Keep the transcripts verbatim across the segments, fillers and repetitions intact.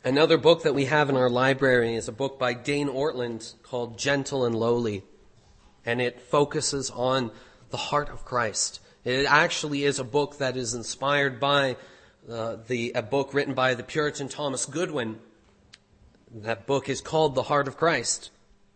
Another book that we have in our library is a book by Dane Ortland called Gentle and Lowly, and it focuses on the heart of Christ. It actually is a book that is inspired by uh, the a book written by the Puritan Thomas Goodwin. That book is called The Heart of Christ.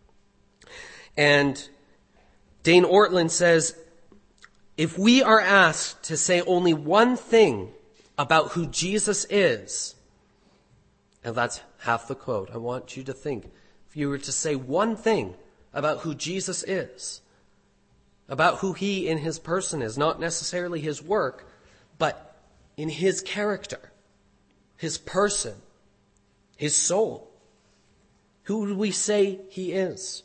And Dane Ortland says, if we are asked to say only one thing about who Jesus is, and that's half the quote, I want you to think, if you were to say one thing about who Jesus is, about who he in his person is, not necessarily his work, but in his character, his person, his soul, who would we say he is?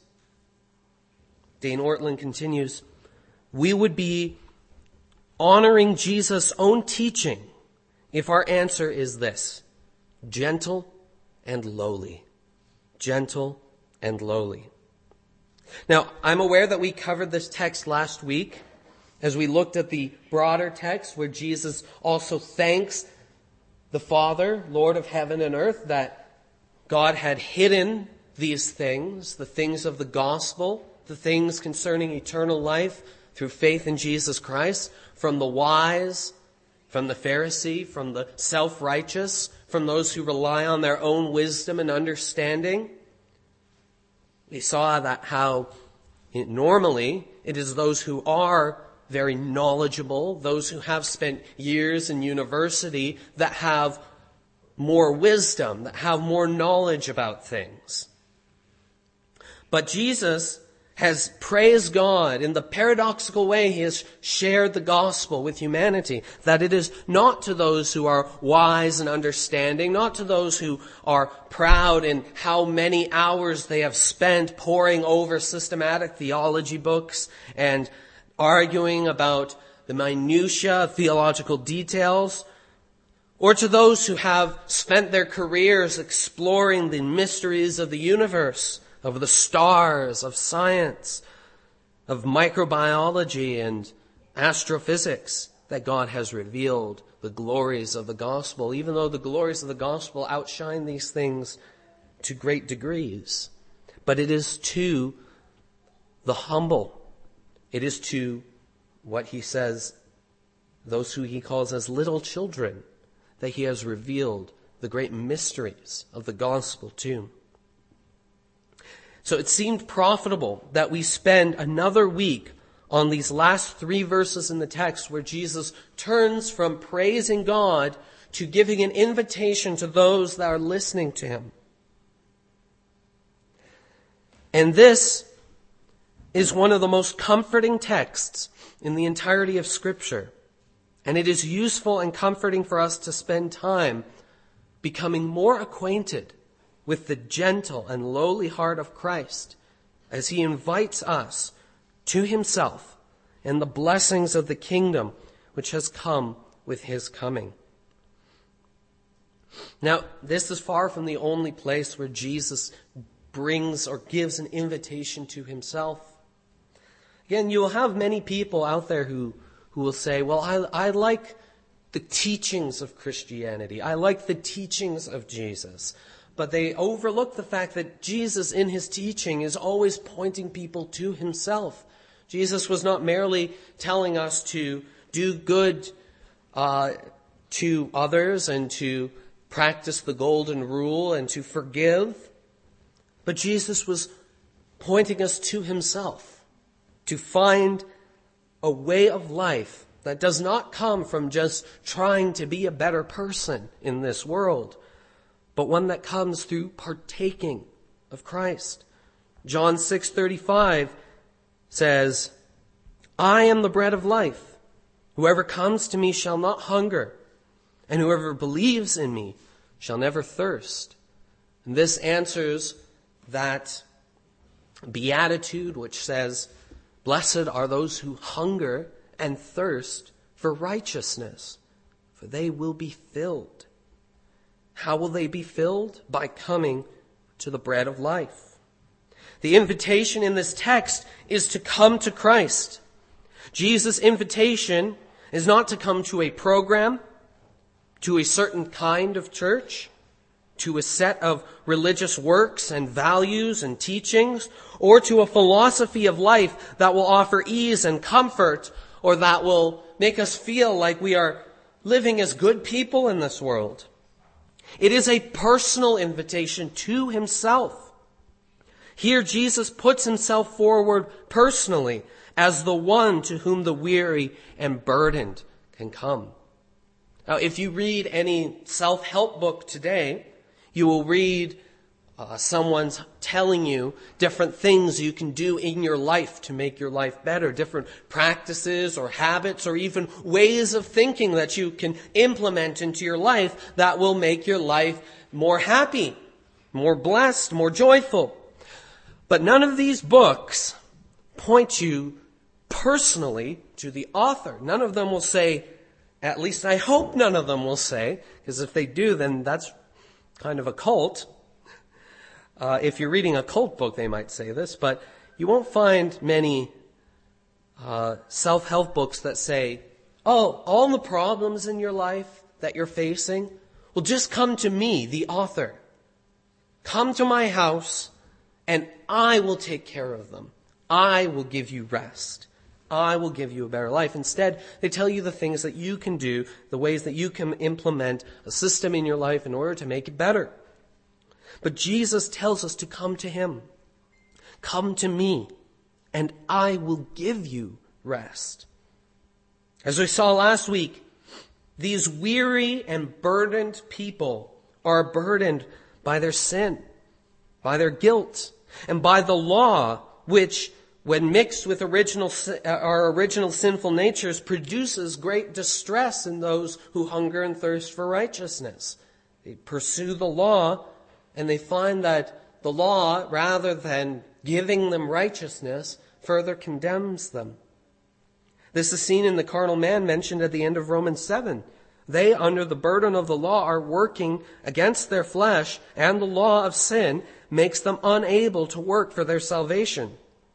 Dane Ortland continues, we would be honoring Jesus' own teaching if our answer is this: gentle and lowly. Gentle and lowly. Now, I'm aware that we covered this text last week as we looked at the broader text where Jesus also thanks the Father, Lord of heaven and earth, that God had hidden these things, the things of the gospel, the things concerning eternal life through faith in Jesus Christ, from the wise, from the Pharisee, from the self-righteous, from those who rely on their own wisdom and understanding. We saw that how it, normally it is those who are very knowledgeable, those who have spent years in university, that have more wisdom, that have more knowledge about things. But Jesus has praised God in the paradoxical way he has shared the gospel with humanity, that it is not to those who are wise and understanding, not to those who are proud in how many hours they have spent poring over systematic theology books and arguing about the minutiae of theological details, or to those who have spent their careers exploring the mysteries of the universe, of the stars, of science, of microbiology and astrophysics, that God has revealed the glories of the gospel, even though the glories of the gospel outshine these things to great degrees. But it is to the humble, it is to what he says, those who he calls as little children, that he has revealed the great mysteries of the gospel too. So it seemed profitable that we spend another week on these last three verses in the text where Jesus turns from praising God to giving an invitation to those that are listening to him. And this is one of the most comforting texts in the entirety of Scripture. And it is useful and comforting for us to spend time becoming more acquainted with the gentle and lowly heart of Christ as he invites us to himself and the blessings of the kingdom which has come with his coming. Now, this is far from the only place where Jesus brings or gives an invitation to himself. Again, you will have many people out there who, who will say, well, I, I like the teachings of Christianity. I like the teachings of Jesus. But they overlook the fact that Jesus in his teaching is always pointing people to himself. Jesus was not merely telling us to do good uh, to others and to practice the golden rule and to forgive. But Jesus was pointing us to himself, to find a way of life that does not come from just trying to be a better person in this world, but one that comes through partaking of Christ. John six thirty-five says, I am the bread of life. Whoever comes to me shall not hunger, and whoever believes in me shall never thirst. And this answers that beatitude which says, blessed are those who hunger and thirst for righteousness, for they will be filled. How will they be filled? By coming to the bread of life. The invitation in this text is to come to Christ. Jesus' invitation is not to come to a program, to a certain kind of church, to a set of religious works and values and teachings, or to a philosophy of life that will offer ease and comfort, or that will make us feel like we are living as good people in this world. It is a personal invitation to himself. Here Jesus puts himself forward personally as the one to whom the weary and burdened can come. Now, if you read any self-help book today, you will read uh, someone's telling you different things you can do in your life to make your life better, different practices or habits or even ways of thinking that you can implement into your life that will make your life more happy, more blessed, more joyful. But none of these books point you personally to the author. None of them will say, at least I hope none of them will say, because if they do, then that's kind of a cult. Uh, if you're reading a cult book, they might say this, but you won't find many uh, self-help books that say, oh, all the problems in your life that you're facing, well, just come to me, the author. Come to my house, and I will take care of them. I will give you rest. I will give you a better life. Instead, they tell you the things that you can do, the ways that you can implement a system in your life in order to make it better. But Jesus tells us to come to him. Come to me, and I will give you rest. As we saw last week, these weary and burdened people are burdened by their sin, by their guilt, and by the law, which, when mixed with original, our original sinful natures, produces great distress in those who hunger and thirst for righteousness. They pursue the law, and they find that the law, rather than giving them righteousness, further condemns them. This is seen in the carnal man mentioned at the end of Romans seven. They, under the burden of the law, are working against their flesh, and the law of sin makes them unable to work for their salvation.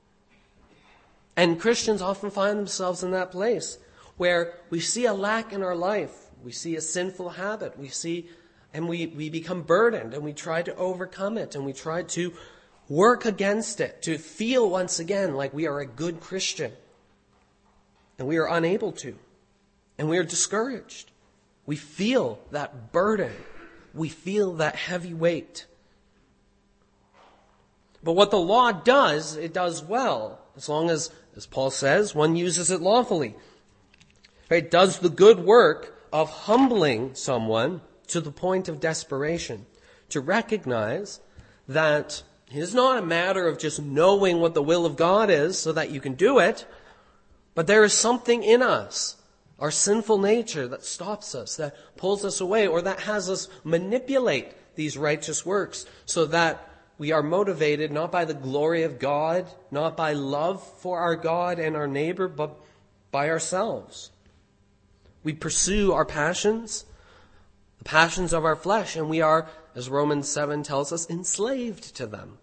And Christians often find themselves in that place where we see a lack in our life. We see a sinful habit. We see, and we, we become burdened, and we try to overcome it, and we try to work against it, to feel once again like we are a good Christian. And we are unable to. And we are discouraged. We feel that burden. We feel that heavy weight. But what the law does, it does well, as long as, as Paul says, one uses it lawfully. It does the good work of humbling someone to the point of desperation, to recognize that it is not a matter of just knowing what the will of God is so that you can do it, but there is something in us, our sinful nature, that stops us, that pulls us away, or that has us manipulate these righteous works so that we are motivated not by the glory of God, not by love for our God and our neighbor, but by ourselves. We pursue our passions, the passions of our flesh, and we are, as Romans seven tells us, enslaved to them.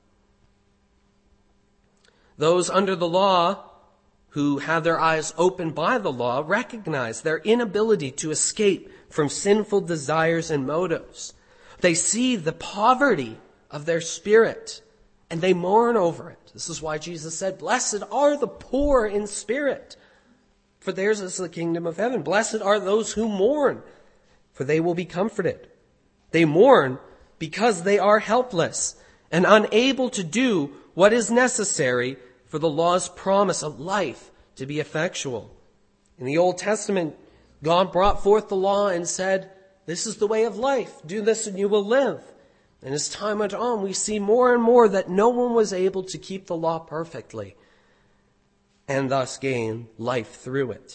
Those under the law who have their eyes opened by the law recognize their inability to escape from sinful desires and motives. They see the poverty of their spirit, and they mourn over it. This is why Jesus said, "Blessed are the poor in spirit, for theirs is the kingdom of heaven. Blessed are those who mourn, for they will be comforted." They mourn because they are helpless and unable to do what is necessary for the law's promise of life to be effectual. In the Old Testament, God brought forth the law and said, "This is the way of life. Do this and you will live." And as time went on, we see more and more that no one was able to keep the law perfectly and thus gain life through it.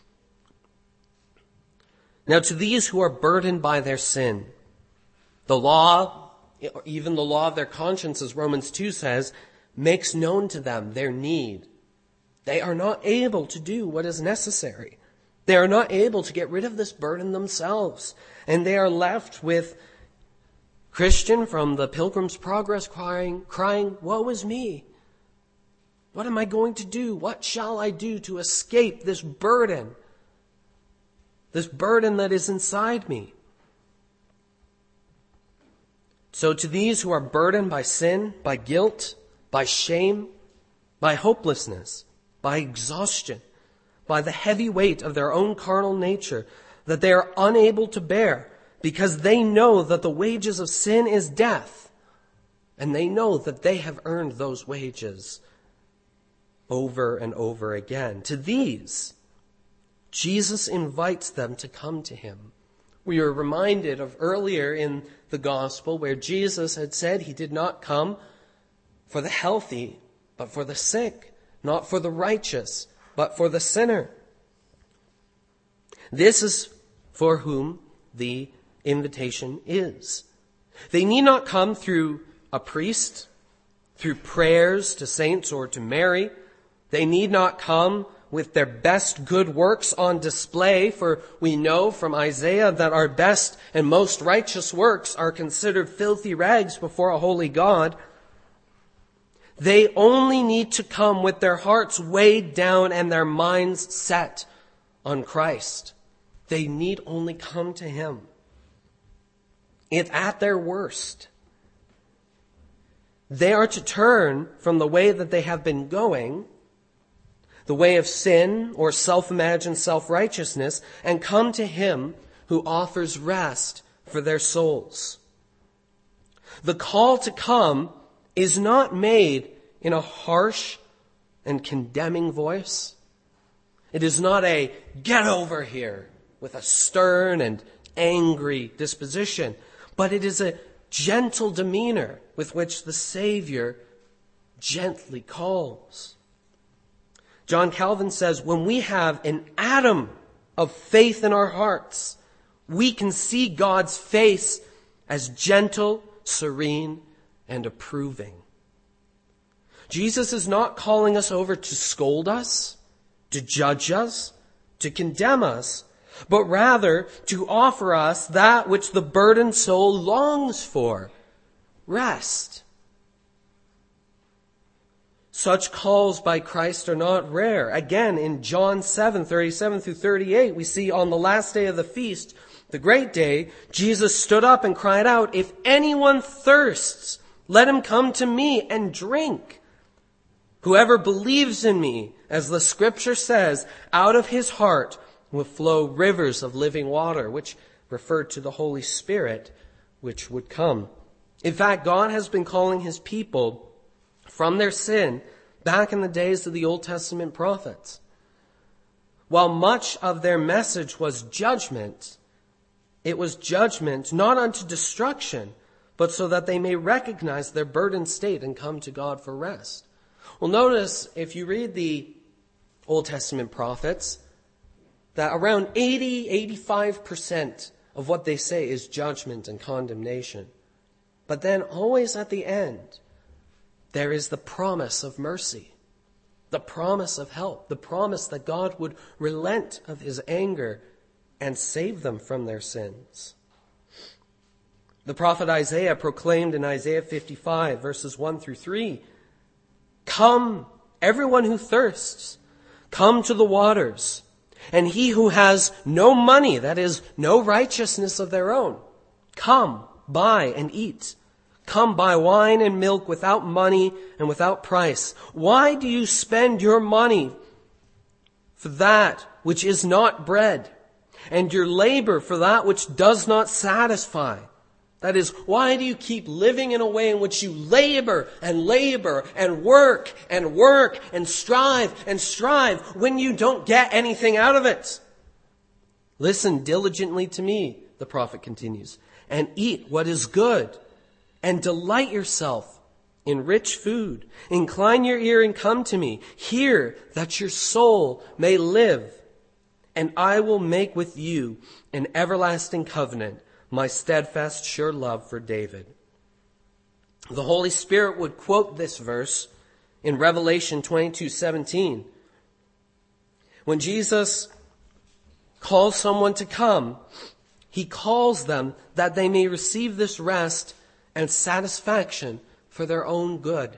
Now, to these who are burdened by their sin, the law, even the law of their conscience, as Romans two says, makes known to them their need. They are not able to do what is necessary. They are not able to get rid of this burden themselves. And they are left with Christian from the Pilgrim's Progress crying, crying, "Woe is me! What am I going to do? What shall I do to escape this burden? This burden that is inside me." So to these who are burdened by sin, by guilt, by shame, by hopelessness, by exhaustion, by the heavy weight of their own carnal nature that they are unable to bear, because they know that the wages of sin is death, and they know that they have earned those wages over and over again. To these, Jesus invites them to come to him. We are reminded of earlier in the gospel where Jesus had said he did not come for the healthy, but for the sick, not for the righteous, but for the sinner. This is for whom the invitation is. They need not come through a priest, through prayers to saints or to Mary. They need not come with their best good works on display, for we know from Isaiah that our best and most righteous works are considered filthy rags before a holy God. They only need to come with their hearts weighed down and their minds set on Christ. They need only come to him. If at their worst, they are to turn from the way that they have been going, the way of sin or self-imagined self-righteousness, and come to him who offers rest for their souls. The call to come is not made in a harsh and condemning voice. It is not a "get over here" with a stern and angry disposition, but it is a gentle demeanor with which the Savior gently calls. John Calvin says, when we have an atom of faith in our hearts, we can see God's face as gentle, serene, and approving. Jesus is not calling us over to scold us, to judge us, to condemn us, but rather to offer us that which the burdened soul longs for, rest. Such calls by Christ are not rare. Again, in John seven, thirty-seven through thirty-eight, we see on the last day of the feast, the great day, Jesus stood up and cried out, "If anyone thirsts, let him come to me and drink. Whoever believes in me, as the scripture says, out of his heart will flow rivers of living water," which referred to the Holy Spirit, which would come. In fact, God has been calling his people from their sin back in the days of the Old Testament prophets. While much of their message was judgment, it was judgment not unto destruction, but so that they may recognize their burdened state and come to God for rest. Well, notice if you read the Old Testament prophets, that around eighty, eighty-five percent of what they say is judgment and condemnation. But then always at the end, there is the promise of mercy, the promise of help, the promise that God would relent of his anger and save them from their sins. The prophet Isaiah proclaimed in Isaiah fifty-five, verses one through three, "Come, everyone who thirsts, come to the waters. And he who has no money, that is, no righteousness of their own, come, buy and eat. Come, buy wine and milk without money and without price. Why do you spend your money for that which is not bread, and your labor for that which does not satisfy?" That is, why do you keep living in a way in which you labor and labor and work and work and strive and strive when you don't get anything out of it? "Listen diligently to me," the prophet continues, "and eat what is good, and delight yourself in rich food. Incline your ear and come to me. Hear that your soul may live. And I will make with you an everlasting covenant, my steadfast, sure love for David." The Holy Spirit would quote this verse in Revelation twenty-two seventeen. When Jesus calls someone to come, he calls them that they may receive this rest and satisfaction for their own good.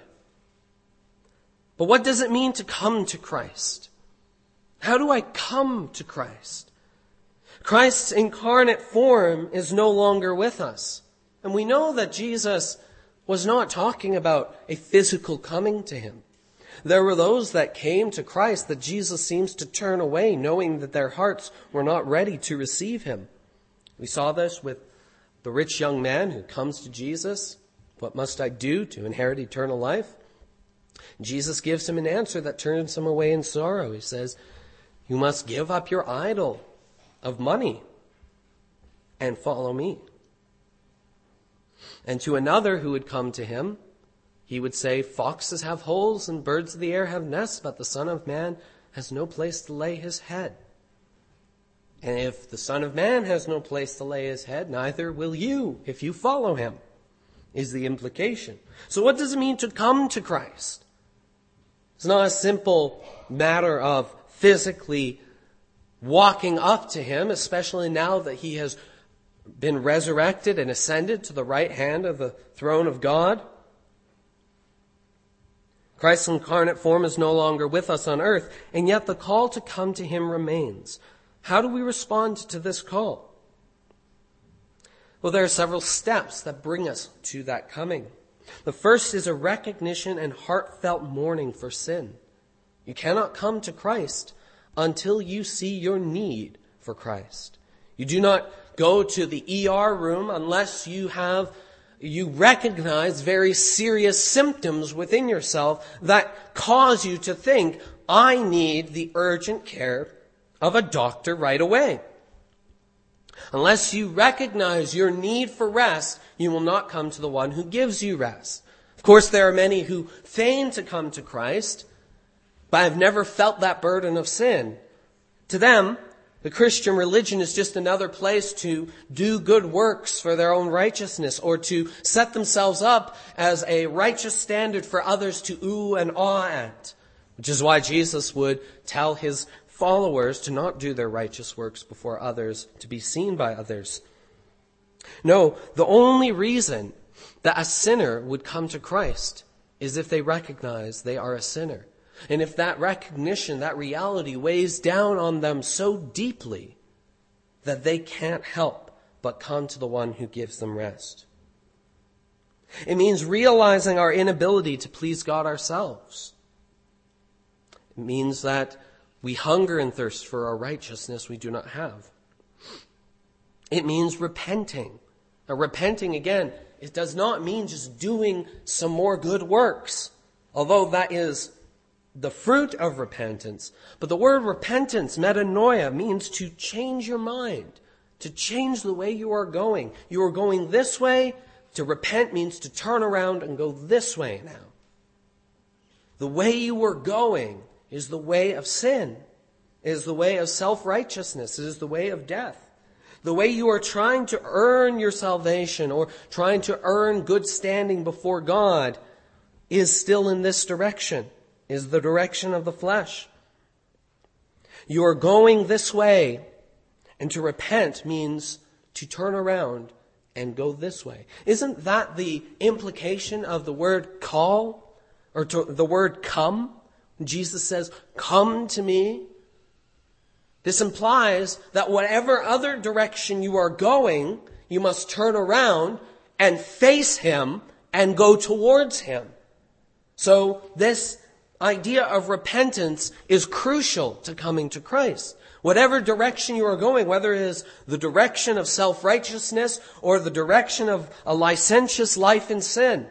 But what does it mean to come to Christ? How do I come to Christ? Christ's incarnate form is no longer with us. And we know that Jesus was not talking about a physical coming to him. There were those that came to Christ that Jesus seems to turn away, knowing that their hearts were not ready to receive him. We saw this with the rich young man who comes to Jesus. What must I do to inherit eternal life? Jesus gives him an answer that turns him away in sorrow. He says, you must give up your idol of money and follow me. And to another who would come to him, he would say, foxes have holes and birds of the air have nests, but the Son of Man has no place to lay his head. And if the Son of Man has no place to lay his head, neither will you if you follow him, is the implication. So what does it mean to come to Christ? It's not a simple matter of physically walking up to him, especially now that he has been resurrected and ascended to the right hand of the throne of God. Christ's incarnate form is no longer with us on earth, and yet the call to come to him remains. How do we respond to this call? Well, there are several steps that bring us to that coming. The first is a recognition and heartfelt mourning for sin. You cannot come to Christ until you see your need for Christ. You do not go to the E R room unless you have, you recognize very serious symptoms within yourself that cause you to think, I need the urgent care of a doctor right away. Unless you recognize your need for rest, you will not come to the one who gives you rest. Of course, there are many who feign to come to Christ, but have never felt that burden of sin. To them, the Christian religion is just another place to do good works for their own righteousness, or to set themselves up as a righteous standard for others to ooh and awe at. Which is why Jesus would tell his followers to not do their righteous works before others, to be seen by others. No, the only reason that a sinner would come to Christ is if they recognize they are a sinner. And if that recognition, that reality weighs down on them so deeply that they can't help but come to the one who gives them rest. It means realizing our inability to please God ourselves. It means that we hunger and thirst for a righteousness we do not have. It means repenting. Now, repenting, again, it does not mean just doing some more good works, although that is the fruit of repentance. But the word repentance, metanoia, means to change your mind, to change the way you are going. You are going this way. To repent means to turn around and go this way now. The way you were going is the way of sin. It is the way of self-righteousness. It is the way of death. The way you are trying to earn your salvation or trying to earn good standing before God is still in this direction, is the direction of the flesh. You are going this way, and to repent means to turn around and go this way. Isn't that the implication of the word call, or to the word come? Jesus says, come to me. This implies that whatever other direction you are going, you must turn around and face him and go towards him. So this idea of repentance is crucial to coming to Christ. Whatever direction you are going, whether it is the direction of self-righteousness or the direction of a licentious life in sin,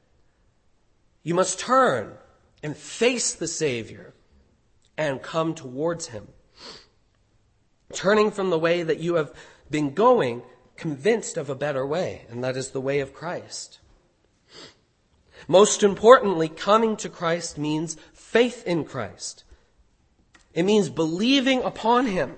you must turn and face the Savior and come towards him. Turning from the way that you have been going, convinced of a better way, and that is the way of Christ. Most importantly, coming to Christ means faith in Christ. It means believing upon him,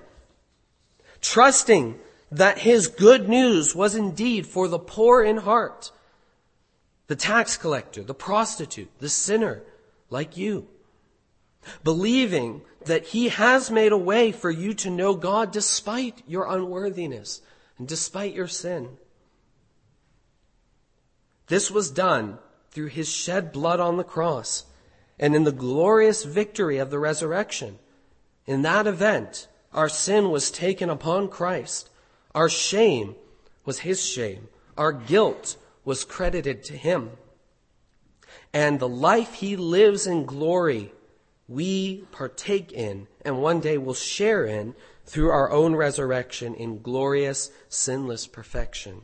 trusting that his good news was indeed for the poor in heart, the tax collector, the prostitute, the sinner, like you. Believing that he has made a way for you to know God despite your unworthiness and despite your sin. This was done through his shed blood on the cross and in the glorious victory of the resurrection. In that event, our sin was taken upon Christ. Our shame was his shame. our guilt was credited to him. And the life he lives in glory, we partake in and one day will share in through our own resurrection in glorious, sinless perfection.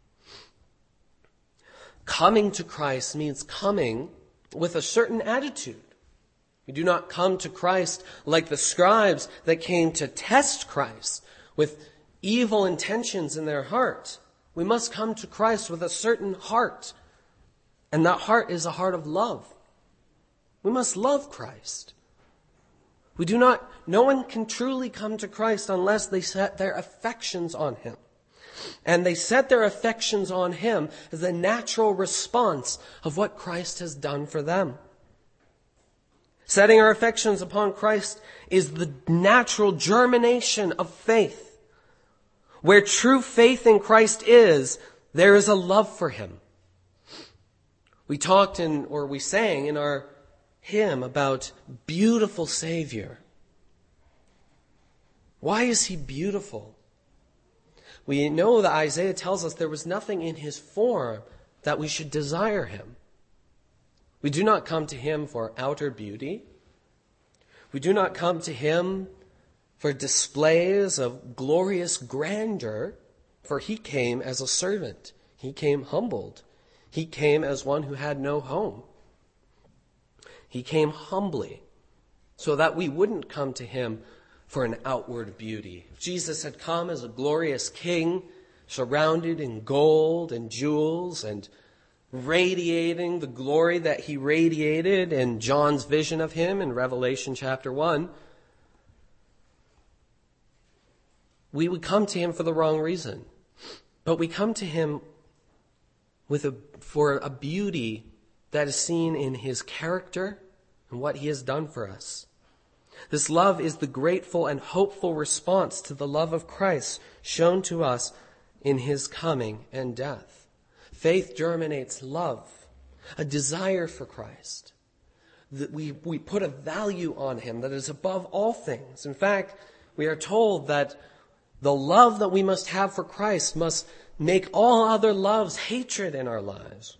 Coming to Christ means coming with a certain attitude. We do not come to Christ like the scribes that came to test Christ with evil intentions in their heart. We must come to Christ with a certain heart. And that heart is a heart of love. We must love Christ. We do not, no one can truly come to Christ unless they set their affections on him. And they set their affections on him as a natural response of what Christ has done for them. Setting our affections upon Christ is the natural germination of faith. Where true faith in Christ is, there is a love for him. We talked in, or we sang in our hymn about beautiful Savior. Why is he beautiful? We know that Isaiah tells us there was nothing in his form that we should desire him. We do not come to him for outer beauty. We do not come to him for displays of glorious grandeur, for he came as a servant. He came humbled. He came as one who had no home. He came humbly so that we wouldn't come to him for an outward beauty. If Jesus had come as a glorious king, surrounded in gold and jewels and radiating the glory that he radiated in John's vision of him in Revelation chapter one, we would come to him for the wrong reason. But we come to him with a, for a beauty that is seen in his character and what he has done for us. This love is the grateful and hopeful response to the love of Christ shown to us in his coming and death. Faith germinates love, a desire for Christ. That we, we put a value on him that is above all things. In fact, we are told that the love that we must have for Christ must make all other loves hatred in our lives.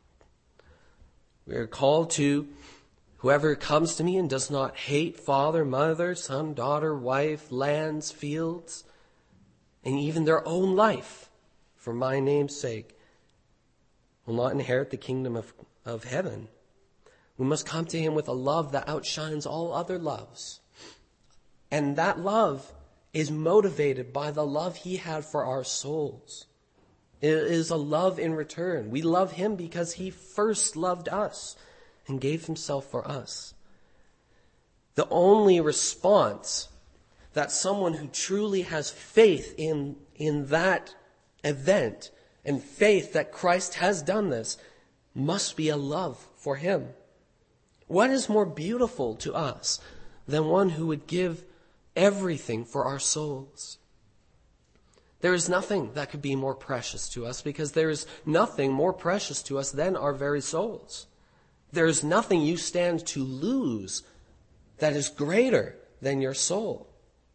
We are called to, whoever comes to me and does not hate father, mother, son, daughter, wife, lands, fields, and even their own life for my name's sake, will not inherit the kingdom of, of heaven. We must come to him with a love that outshines all other loves. And that love is motivated by the love he had for our souls. It is a love in return. We love him because he first loved us and gave himself for us. The only response that someone who truly has faith in, in that event and faith that Christ has done this must be a love for him. What is more beautiful to us than one who would give everything for our souls? There is nothing that could be more precious to us because there is nothing more precious to us than our very souls. There is nothing you stand to lose that is greater than your soul.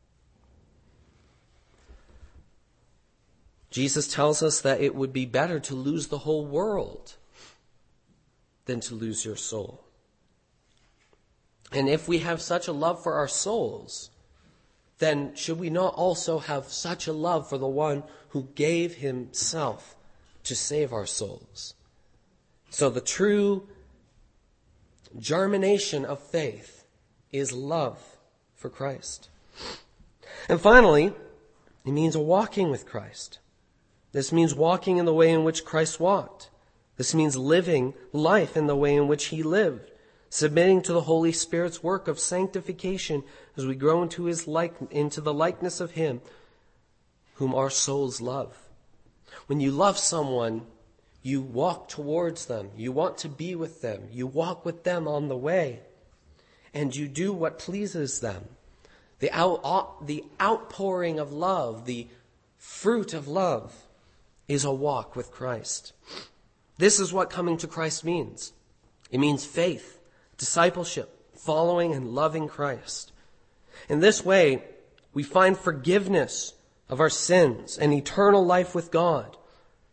Jesus tells us that it would be better to lose the whole world than to lose your soul. And if we have such a love for our souls, then should we not also have such a love for the one who gave himself to save our souls? So the true germination of faith is love for Christ. And finally, it means walking with Christ. This means walking in the way in which Christ walked. This means living life in the way in which he lived, submitting to the Holy Spirit's work of sanctification as we grow into his like, into the likeness of him whom our souls love. When you love someone, you walk towards them. You want to be with them. You walk with them on the way. And you do what pleases them. The out, the outpouring of love, the fruit of love, is a walk with Christ. This is what coming to Christ means. It means faith, discipleship, following and loving Christ. In this way, we find forgiveness of our sins and eternal life with God.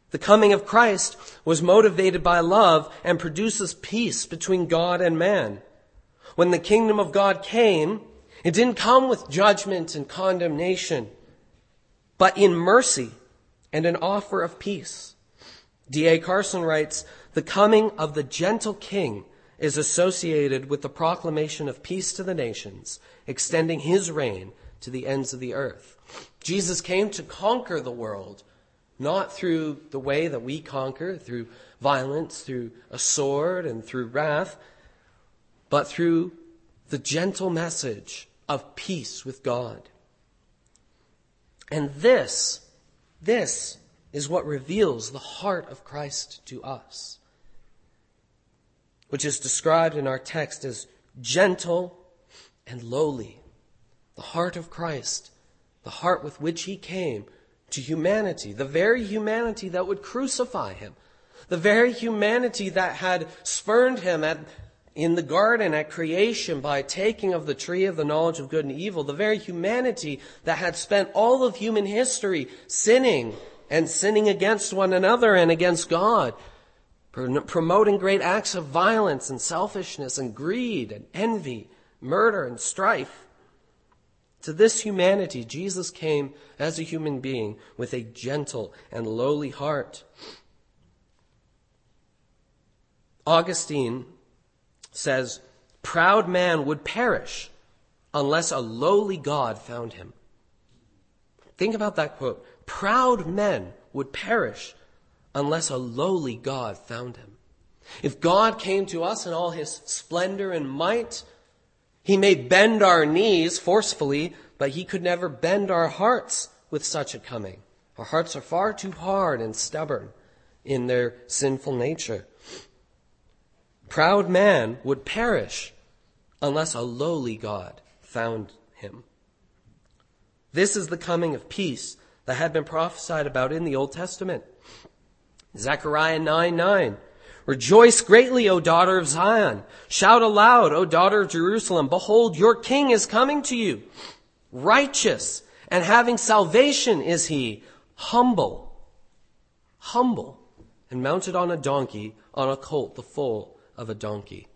The coming of Christ was motivated by love and produces peace between God and man. When the kingdom of God came, it didn't come with judgment and condemnation, but in mercy and an offer of peace. D A Carson writes, "The coming of the gentle king is associated with the proclamation of peace to the nations, extending his reign to the ends of the earth." Jesus came to conquer the world, not through the way that we conquer, through violence, through a sword, and through wrath, but through the gentle message of peace with God. And this, this is what reveals the heart of Christ to us, which is described in our text as gentle and lowly. The heart of Christ, the heart with which he came to humanity, the very humanity that would crucify him, the very humanity that had spurned him at, in the garden at creation by taking of the tree of the knowledge of good and evil, the very humanity that had spent all of human history sinning and sinning against one another and against God, promoting great acts of violence and selfishness and greed and envy, murder and strife. To this humanity, Jesus came as a human being with a gentle and lowly heart. Augustine says, "Proud man would perish unless a lowly God found him." Think about that quote. Proud men would perish unless a lowly God found him. If God came to us in all his splendor and might, he may bend our knees forcefully, but he could never bend our hearts with such a coming. Our hearts are far too hard and stubborn in their sinful nature. Proud man would perish unless a lowly God found him. This is the coming of peace that had been prophesied about in the Old Testament. Zechariah nine nine. "Rejoice greatly, O daughter of Zion. Shout aloud, O daughter of Jerusalem. Behold, your king is coming to you. Righteous and having salvation is he. Humble, humble, and mounted on a donkey, on a colt, the foal of a donkey."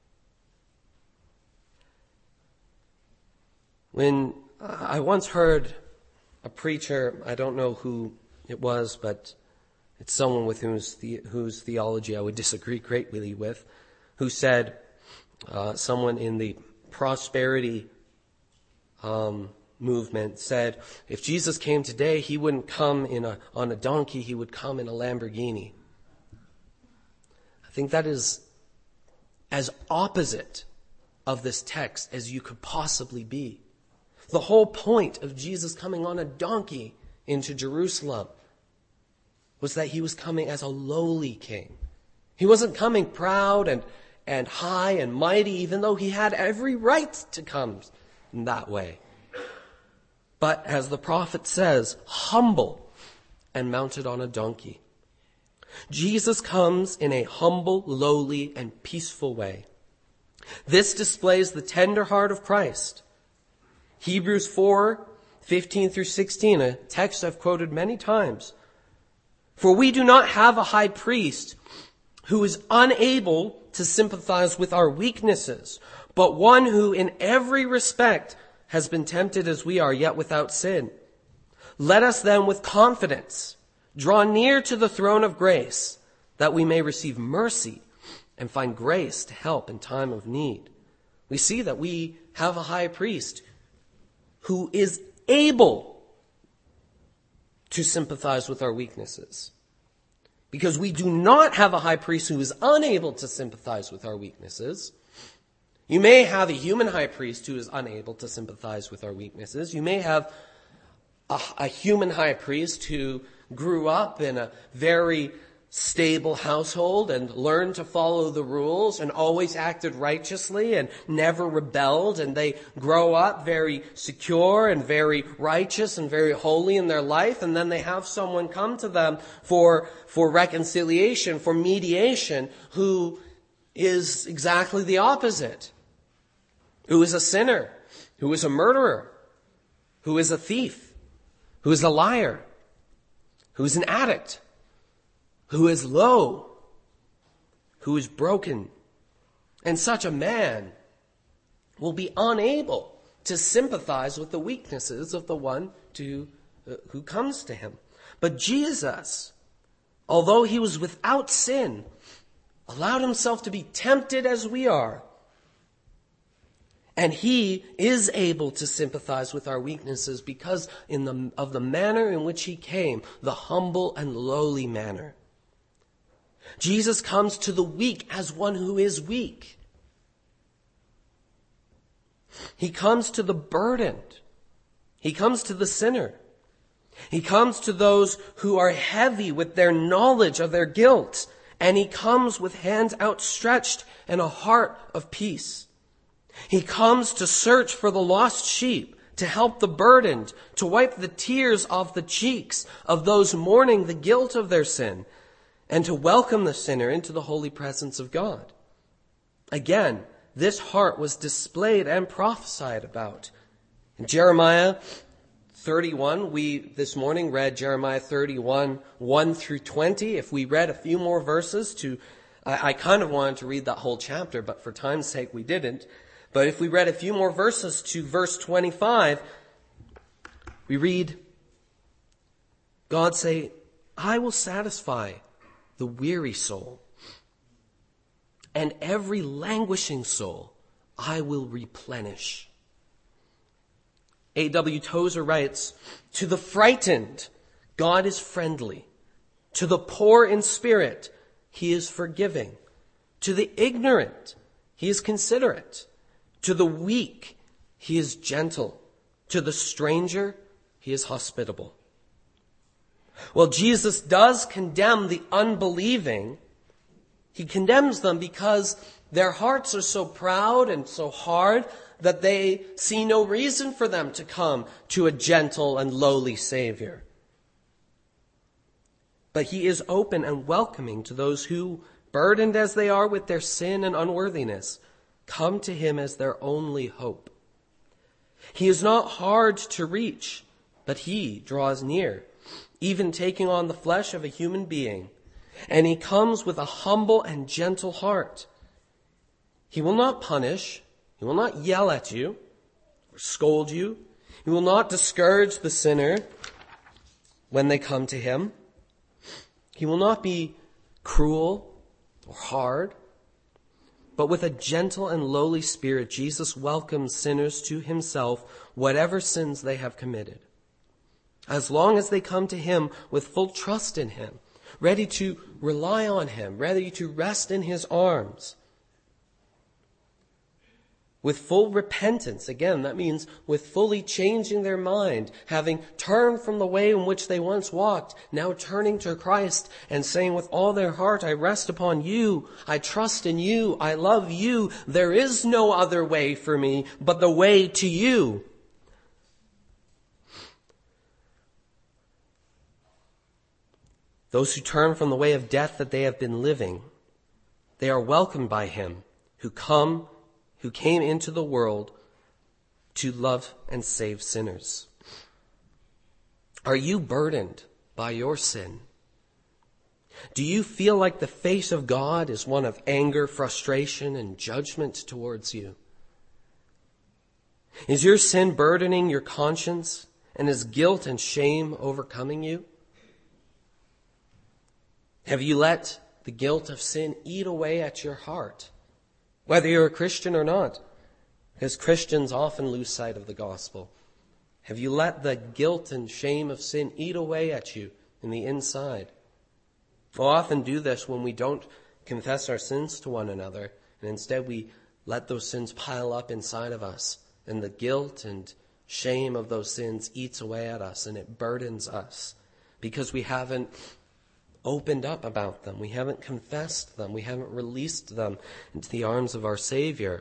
When I once heard a preacher, I don't know who it was, but it's someone with whose, the, whose theology I would disagree greatly with, who said, uh, someone in the prosperity um, movement said, if Jesus came today, he wouldn't come in a, on a donkey, he would come in a Lamborghini. I think that is as opposite of this text as you could possibly be. The whole point of Jesus coming on a donkey into Jerusalem was that he was coming as a lowly king. He wasn't coming proud and, and high and mighty, even though he had every right to come in that way. But as the prophet says, humble and mounted on a donkey. Jesus comes in a humble, lowly, and peaceful way. This displays the tender heart of Christ. Hebrews four fifteen through sixteen, a text I've quoted many times. "For we do not have a high priest who is unable to sympathize with our weaknesses, but one who in every respect has been tempted as we are, yet without sin. Let us then with confidence draw near to the throne of grace, that we may receive mercy and find grace to help in time of need." We see that we have a high priest who is able to sympathize with our weaknesses. Because we do not have a high priest who is unable to sympathize with our weaknesses. You may have a human high priest who is unable to sympathize with our weaknesses. You may have a, a human high priest who grew up in a very stable household and learned to follow the rules and always acted righteously and never rebelled, and they grow up very secure and very righteous and very holy in their life, and then they have someone come to them for for reconciliation, for mediation, who is exactly the opposite, who is a sinner, who is a murderer, who is a thief, who is a liar, who is an addict, who is low, who is broken. And such a man will be unable to sympathize with the weaknesses of the one to, uh, who comes to him. But Jesus, although he was without sin, allowed himself to be tempted as we are. And he is able to sympathize with our weaknesses because in the, of the manner in which he came, the humble and lowly manner. Jesus comes to the weak as one who is weak. He comes to the burdened. He comes to the sinner. He comes to those who are heavy with their knowledge of their guilt. And he comes with hands outstretched and a heart of peace. He comes to search for the lost sheep, to help the burdened, to wipe the tears off the cheeks of those mourning the guilt of their sin, and to welcome the sinner into the holy presence of God. Again, this heart was displayed and prophesied about. In Jeremiah thirty-one, we this morning read Jeremiah thirty-one, one through twenty. If we read a few more verses to, I, I kind of wanted to read that whole chapter, but for time's sake we didn't. But if we read a few more verses to verse twenty-five, we read God say, I will satisfy the weary soul, and every languishing soul I will replenish. A W Tozer writes, to the frightened, God is friendly. To the poor in spirit, he is forgiving. To the ignorant, he is considerate. To the weak, he is gentle. To the stranger, he is hospitable. Well, Jesus does condemn the unbelieving. He condemns them because their hearts are so proud and so hard that they see no reason for them to come to a gentle and lowly Savior. But he is open and welcoming to those who, burdened as they are with their sin and unworthiness, come to him as their only hope. He is not hard to reach, but he draws near, even taking on the flesh of a human being. And he comes with a humble and gentle heart. He will not punish. He will not yell at you or scold you. He will not discourage the sinner when they come to him. He will not be cruel or hard. But with a gentle and lowly spirit, Jesus welcomes sinners to himself, whatever sins they have committed. As long as they come to him with full trust in him, ready to rely on him, ready to rest in his arms. With full repentance, again, that means with fully changing their mind, having turned from the way in which they once walked, now turning to Christ and saying with all their heart, I rest upon you, I trust in you, I love you, there is no other way for me but the way to you. Those who turn from the way of death that they have been living, they are welcomed by him who come who came into the world to love and save sinners. Are you burdened by your sin? Do you feel like the face of God is one of anger, frustration, and judgment towards you? Is your sin burdening your conscience, and is guilt and shame overcoming you? Have you let the guilt of sin eat away at your heart? Whether you're a Christian or not, because Christians often lose sight of the gospel. Have you let the guilt and shame of sin eat away at you in the inside? We'll often do this when we don't confess our sins to one another, and instead we let those sins pile up inside of us, and the guilt and shame of those sins eats away at us, and it burdens us because we haven't opened up about them. We haven't confessed them. We haven't released them into the arms of our Savior.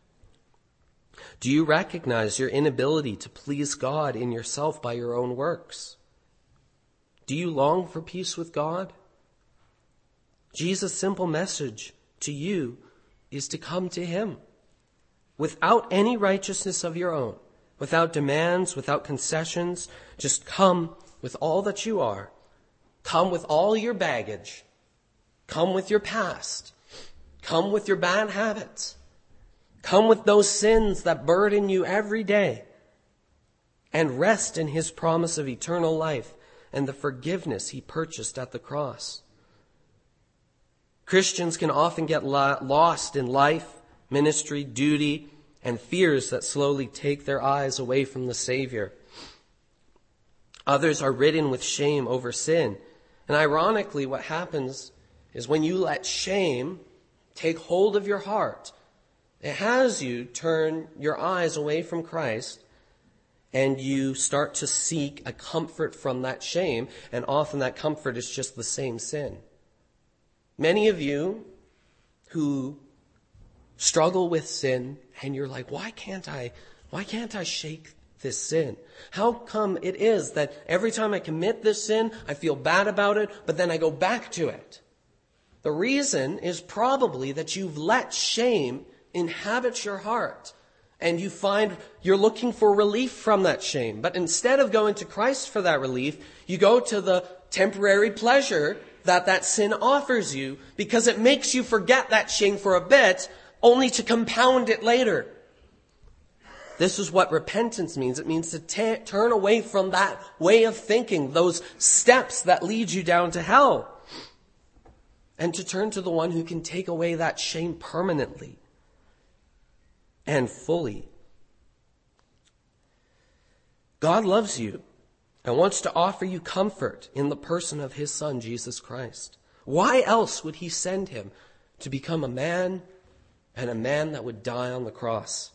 Do you recognize your inability to please God in yourself by your own works? Do you long for peace with God? Jesus' simple message to you is to come to him without any righteousness of your own, without demands, without concessions. Just come with all that you are. Come with all your baggage Come with your past. Come with your bad habits. Come with those sins that burden you every day. And rest in his promise of eternal life and the forgiveness he purchased at the cross. Christians can often get lost in life, ministry, duty, and fears that slowly take their eyes away from the Savior. Others are ridden with shame over sin. And ironically, what happens is when you let shame take hold of your heart, it has you turn your eyes away from Christ, and you start to seek a comfort from that shame, and often that comfort is just the same sin. Many of you who struggle with sin, and you're like, why can't I, why can't I shake this sin? How come it is that every time I commit this sin, I feel bad about it, but then I go back to it? The reason is probably that you've let shame inhabit your heart, and you find you're looking for relief from that shame. But instead of going to Christ for that relief, you go to the temporary pleasure that that sin offers you, because it makes you forget that shame for a bit, only to compound it later. This is what repentance means. It means to t- turn away from that way of thinking, those steps that lead you down to hell, and to turn to the one who can take away that shame permanently and fully. God loves you and wants to offer you comfort in the person of his Son, Jesus Christ. Why else would he send him to become a man, and a man that would die on the cross?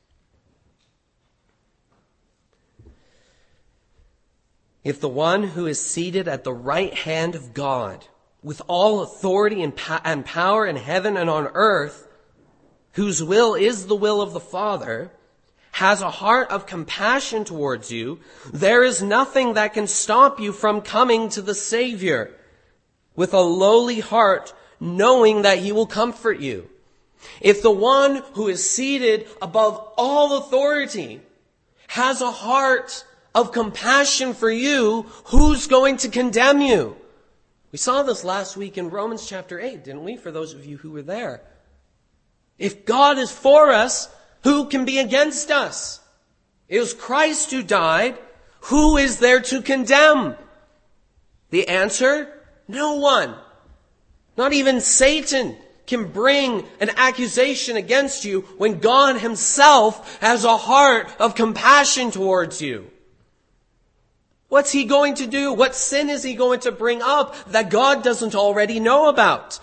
If the one who is seated at the right hand of God, with all authority and, pa- and power in heaven and on earth, whose will is the will of the Father, has a heart of compassion towards you, there is nothing that can stop you from coming to the Savior with a lowly heart, knowing that he will comfort you. If the one who is seated above all authority has a heart of compassion for you, who's going to condemn you? We saw this last week in Romans chapter eight, didn't we? For those of you who were there. If God is for us, who can be against us? It was Christ who died. Who is there to condemn? The answer? No one. Not even Satan can bring an accusation against you when God himself has a heart of compassion towards you. What's he going to do? What sin is he going to bring up that God doesn't already know about?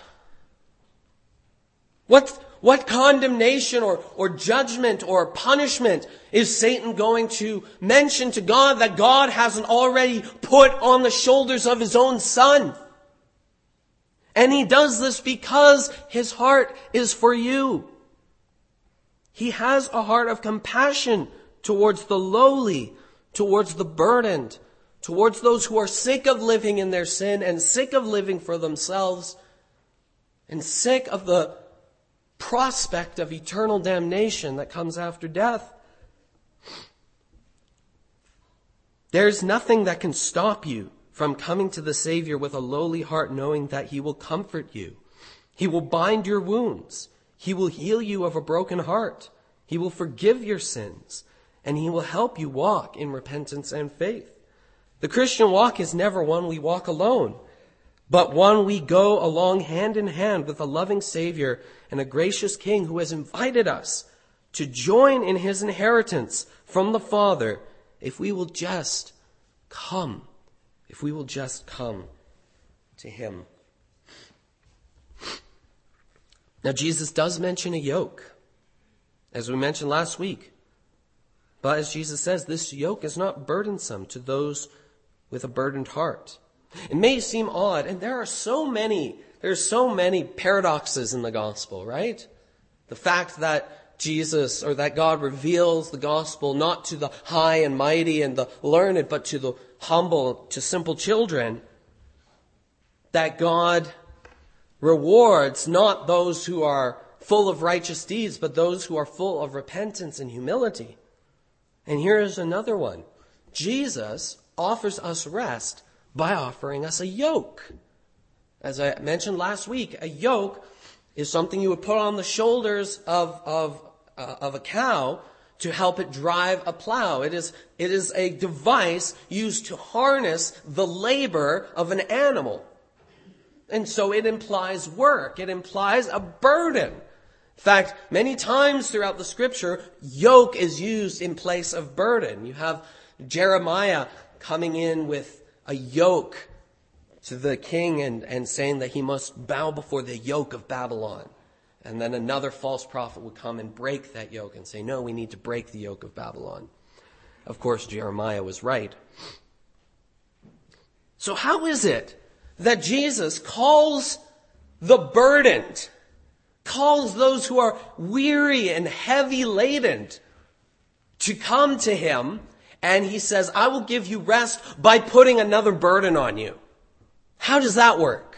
What, what condemnation or, or judgment or punishment is Satan going to mention to God that God hasn't already put on the shoulders of his own Son? And he does this because his heart is for you. He has a heart of compassion towards the lowly, towards the burdened, towards those who are sick of living in their sin and sick of living for themselves and sick of the prospect of eternal damnation that comes after death. There's nothing that can stop you from coming to the Savior with a lowly heart, knowing that he will comfort you. He will bind your wounds. He will heal you of a broken heart. He will forgive your sins, and he will help you walk in repentance and faith. The Christian walk is never one we walk alone, but one we go along hand in hand with a loving Savior and a gracious King who has invited us to join in his inheritance from the Father if we will just come, if we will just come to him. Now, Jesus does mention a yoke, as we mentioned last week. But as Jesus says, this yoke is not burdensome to those with a burdened heart. It may seem odd, and there are so many, there's so many paradoxes in the gospel, right? The fact that Jesus, or that God reveals the gospel not to the high and mighty and the learned, but to the humble, to simple children. That God rewards not those who are full of righteous deeds, but those who are full of repentance and humility. And here is another one. Jesus offers us rest by offering us a yoke. As I mentioned last week, a yoke is something you would put on the shoulders of, of, uh, of a cow to help it drive a plow. It is, it is a device used to harness the labor of an animal. And so it implies work. It implies a burden. In fact, many times throughout the scripture, yoke is used in place of burden. You have Jeremiah coming in with a yoke to the king and, and saying that he must bow before the yoke of Babylon. And then another false prophet would come and break that yoke and say, no, we need to break the yoke of Babylon. Of course, Jeremiah was right. So how is it that Jesus calls the burdened, calls those who are weary and heavy laden to come to him, and he says, I will give you rest by putting another burden on you? How does that work?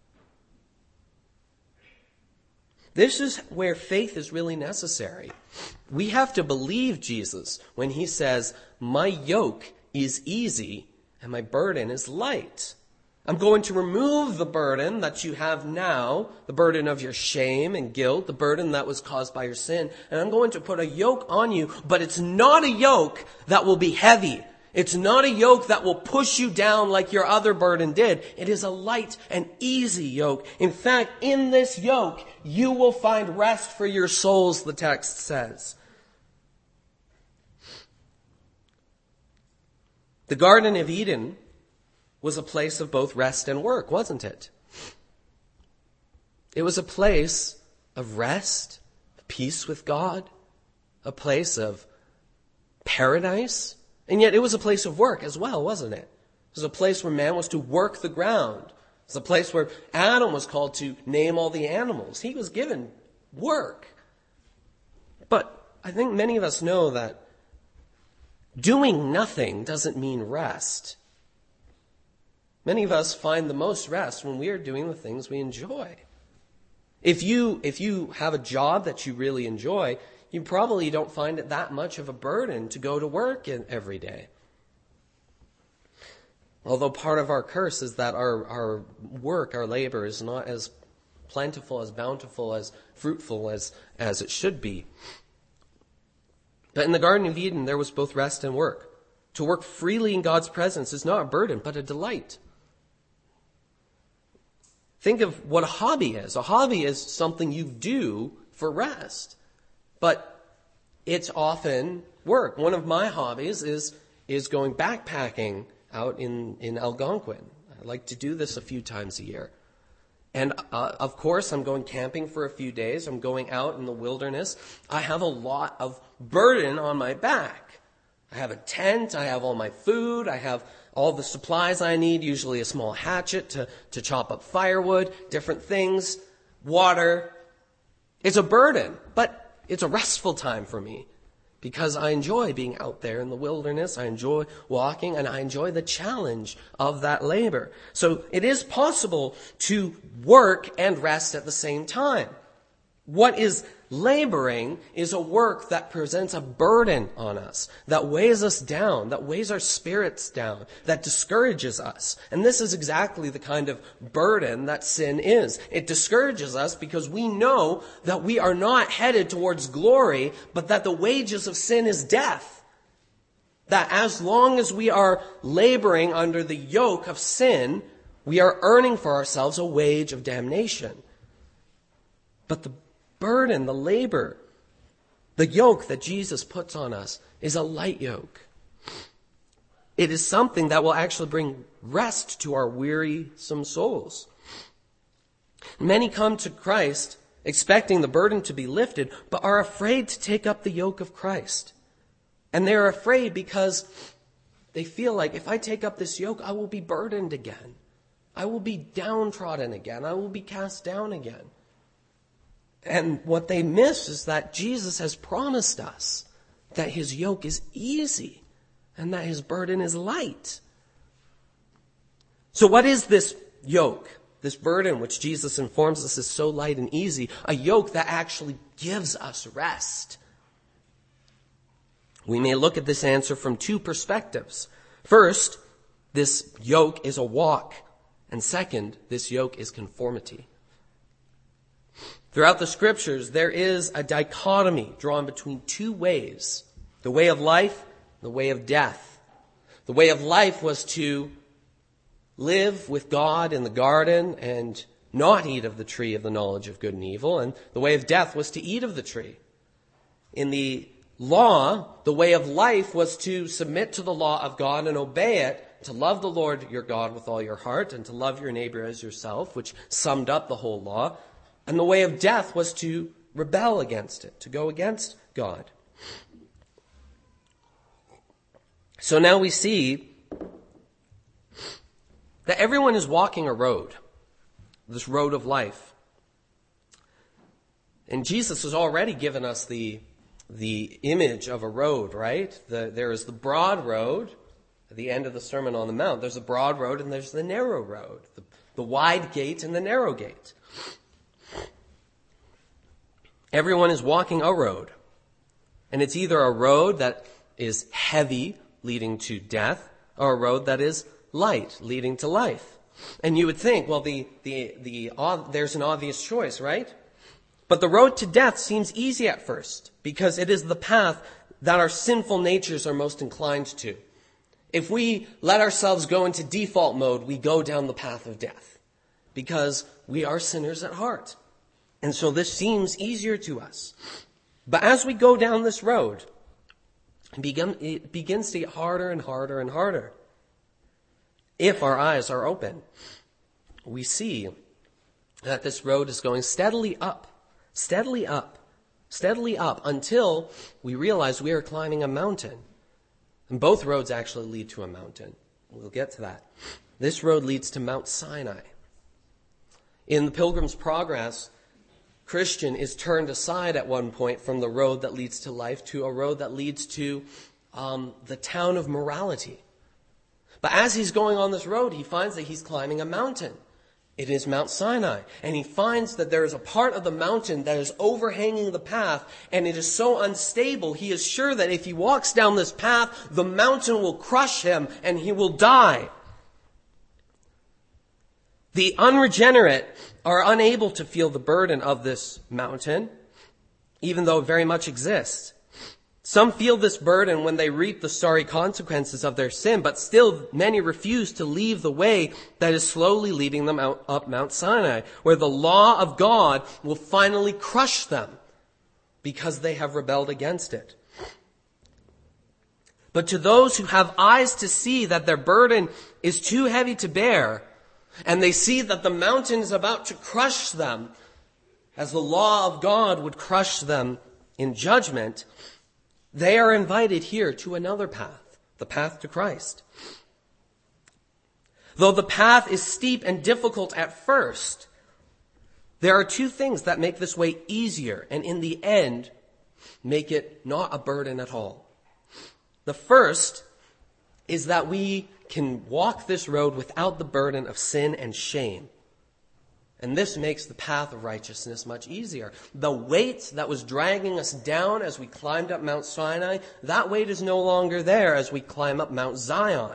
This is where faith is really necessary. We have to believe Jesus when he says, my yoke is easy and my burden is light. I'm going to remove the burden that you have now, the burden of your shame and guilt, the burden that was caused by your sin, and I'm going to put a yoke on you, but it's not a yoke that will be heavy. It's not a yoke that will push you down like your other burden did. It is a light and easy yoke. In fact, in this yoke, you will find rest for your souls, the text says. The Garden of Eden was a place of both rest and work, wasn't it? It was a place of rest, peace with God, a place of paradise. And yet it was a place of work as well, wasn't it? It was a place where man was to work the ground. It was a place where Adam was called to name all the animals. He was given work. But I think many of us know that doing nothing doesn't mean rest. Many of us find the most rest when we are doing the things we enjoy. If you, if you have a job that you really enjoy, you probably don't find it that much of a burden to go to work in, every day. Although part of our curse is that our, our work, our labor is not as plentiful, as bountiful, as fruitful as, as it should be. But in the Garden of Eden, there was both rest and work. To work freely in God's presence is not a burden, but a delight. Think of what a hobby is. A hobby is something you do for rest. But it's often work. One of my hobbies is is going backpacking out in, in Algonquin. I like to do this a few times a year. And uh, of course, I'm going camping for a few days. I'm going out in the wilderness. I have a lot of burden on my back. I have a tent. I have all my food. I have all the supplies I need, usually a small hatchet to, to chop up firewood, different things, water. It's a burden, but it's a restful time for me because I enjoy being out there in the wilderness. I enjoy walking and I enjoy the challenge of that labor. So it is possible to work and rest at the same time. What is laboring is a work that presents a burden on us, that weighs us down, that weighs our spirits down, that discourages us. And this is exactly the kind of burden that sin is. It discourages us because we know that we are not headed towards glory, but that the wages of sin is death. That as long as we are laboring under the yoke of sin, we are earning for ourselves a wage of damnation. But the burden, the labor, the yoke that Jesus puts on us is a light yoke. It is something that will actually bring rest to our wearisome souls. Many come to Christ expecting the burden to be lifted, but are afraid to take up the yoke of Christ. And they're afraid because they feel like if I take up this yoke, I will be burdened again. I will be downtrodden again. I will be cast down again. And what they miss is that Jesus has promised us that his yoke is easy and that his burden is light. So what is this yoke, this burden which Jesus informs us is so light and easy? A yoke that actually gives us rest. We may look at this answer from two perspectives. First, this yoke is a walk, And second, this yoke is conformity. Throughout the scriptures, there is a dichotomy drawn between two ways, the way of life, the way of death. The way of life was to live with God in the garden and not eat of the tree of the knowledge of good and evil, and the way of death was to eat of the tree. In the law, the way of life was to submit to the law of God and obey it, to love the Lord your God with all your heart, and to love your neighbor as yourself, which summed up the whole law. And the way of death was to rebel against it, to go against God. So now we see that everyone is walking a road, this road of life. And Jesus has already given us the, the image of a road, right? The, there is the broad road at the end of the Sermon on the Mount. There's a broad road and there's the narrow road, the, the wide gate and the narrow gate. Everyone is walking a road. And it's either a road that is heavy, leading to death, or a road that is light, leading to life. And you would think, well, the, the, the, uh, there's an obvious choice, right? But the road to death seems easy at first, because it is the path that our sinful natures are most inclined to. If we let ourselves go into default mode, we go down the path of death, because we are sinners at heart. And so this seems easier to us. But as we go down this road, it, begin, it begins to get harder and harder and harder. If our eyes are open, we see that this road is going steadily up, steadily up, steadily up, until we realize we are climbing a mountain. And both roads actually lead to a mountain. We'll get to that. This road leads to Mount Sinai. In the Pilgrim's Progress, Christian is turned aside at one point from the road that leads to life to a road that leads to um, the town of morality. But as he's going on this road, he finds that he's climbing a mountain. It is Mount Sinai. And he finds that there is a part of the mountain that is overhanging the path, and it is so unstable, he is sure that if he walks down this path, the mountain will crush him and he will die. The unregenerate are unable to feel the burden of this mountain, even though it very much exists. Some feel this burden when they reap the sorry consequences of their sin, but still many refuse to leave the way that is slowly leading them out, up Mount Sinai, where the law of God will finally crush them because they have rebelled against it. But to those who have eyes to see that their burden is too heavy to bear, and they see that the mountain is about to crush them, as the law of God would crush them in judgment, they are invited here to another path, the path to Christ. Though the path is steep and difficult at first, there are two things that make this way easier and in the end make it not a burden at all. The first is that we can walk this road without the burden of sin and shame. And this makes the path of righteousness much easier. The weight that was dragging us down as we climbed up Mount Sinai, that weight is no longer there as we climb up Mount Zion,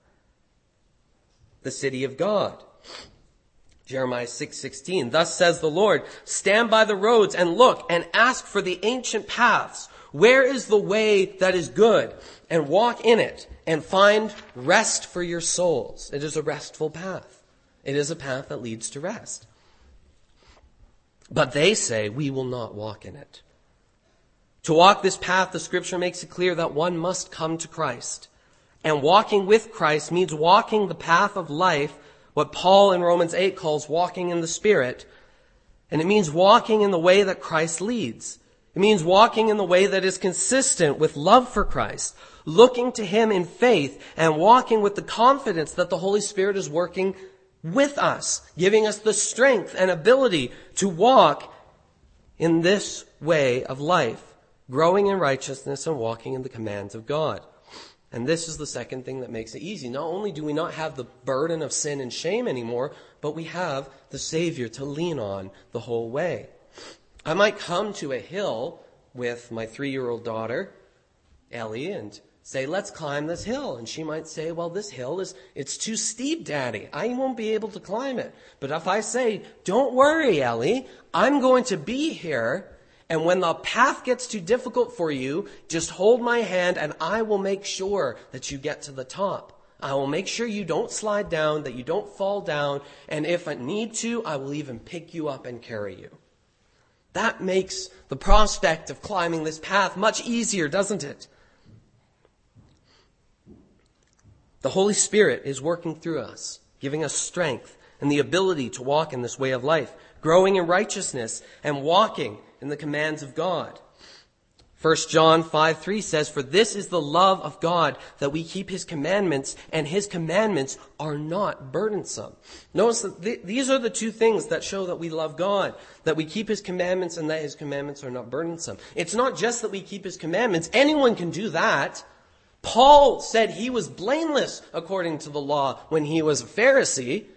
the city of God. Jeremiah six sixteen, thus says the Lord, stand by the roads and look and ask for the ancient paths. Where is the way that is good? And walk in it and find rest for your souls. It is a restful path. It is a path that leads to rest. But they say, we will not walk in it. To walk this path, the scripture makes it clear that one must come to Christ. And walking with Christ means walking the path of life, what Paul in Romans eight calls walking in the Spirit. And it means walking in the way that Christ leads. It means walking in the way that is consistent with love for Christ, looking to him in faith, and walking with the confidence that the Holy Spirit is working with us, giving us the strength and ability to walk in this way of life, growing in righteousness and walking in the commands of God. And this is the second thing that makes it easy. Not only do we not have the burden of sin and shame anymore, but we have the Savior to lean on the whole way. I might come to a hill with my three-year-old daughter, Ellie, and say, let's climb this hill. And she might say, well, this hill is, it's too steep, Daddy. I won't be able to climb it. But if I say, don't worry, Ellie, I'm going to be here. And when the path gets too difficult for you, just hold my hand and I will make sure that you get to the top. I will make sure you don't slide down, that you don't fall down. And if I need to, I will even pick you up and carry you. That makes the prospect of climbing this path much easier, doesn't it? The Holy Spirit is working through us, giving us strength and the ability to walk in this way of life, growing in righteousness and walking in the commands of God. First John five three says, for this is the love of God, that we keep his commandments, and his commandments are not burdensome. Notice that th- these are the two things that show that we love God, that we keep his commandments and that his commandments are not burdensome. It's not just that we keep his commandments. Anyone can do that. Paul said he was blameless according to the law when he was a Pharisee,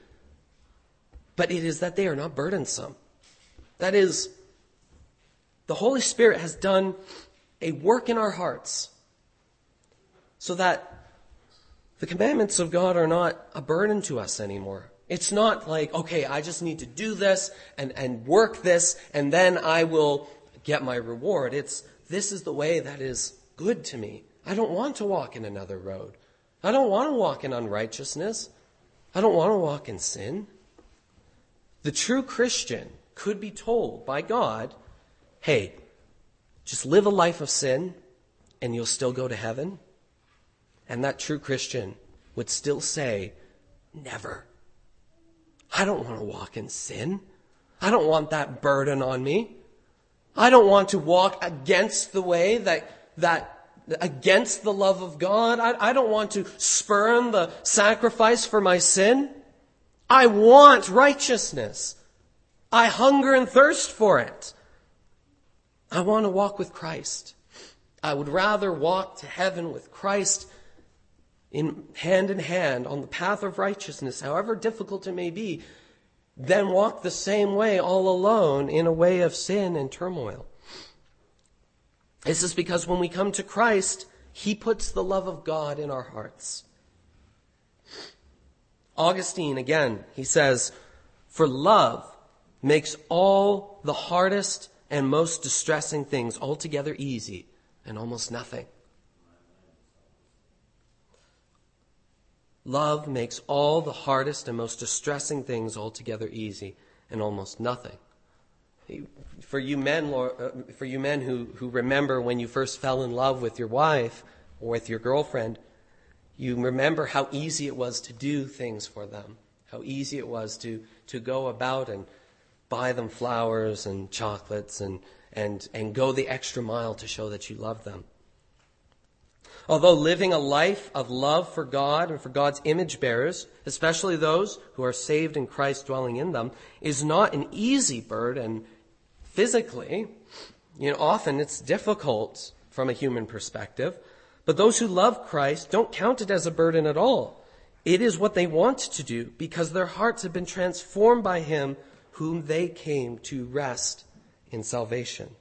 but it is that they are not burdensome. That is, the Holy Spirit has done a work in our hearts so that the commandments of God are not a burden to us anymore. It's not like, okay, I just need to do this and, and work this and then I will get my reward. It's, this is the way that is good to me. I don't want to walk in another road. I don't want to walk in unrighteousness. I don't want to walk in sin. The true Christian could be told by God, hey, just live a life of sin and you'll still go to heaven. And that true Christian would still say, never. I don't want to walk in sin. I don't want that burden on me. I don't want to walk against the way that, that, against the love of God. I, I don't want to spurn the sacrifice for my sin. I want righteousness. I hunger and thirst for it. I want to walk with Christ. I would rather walk to heaven with Christ in hand in hand on the path of righteousness, however difficult it may be, than walk the same way all alone in a way of sin and turmoil. This is because when we come to Christ, he puts the love of God in our hearts. Augustine, again, he says, for love makes all the hardest and most distressing things altogether easy and almost nothing. Love makes all the hardest and most distressing things altogether easy and almost nothing. For you men, Lord, for you men who, who remember when you first fell in love with your wife or with your girlfriend, you remember how easy it was to do things for them, how easy it was to, to go about and buy them flowers and chocolates and, and, and go the extra mile to show that you love them. Although living a life of love for God and for God's image bearers, especially those who are saved in Christ dwelling in them, is not an easy burden physically, you know, often it's difficult from a human perspective, but those who love Christ don't count it as a burden at all. It is what they want to do because their hearts have been transformed by him whom they came to rest in salvation.